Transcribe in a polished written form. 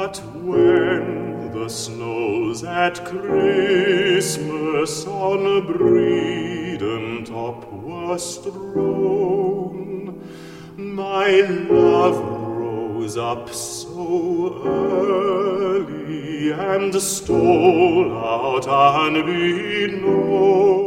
But when the snows at Christmas on Bredon top were strown, my love rose up so early and stole out unbeknown.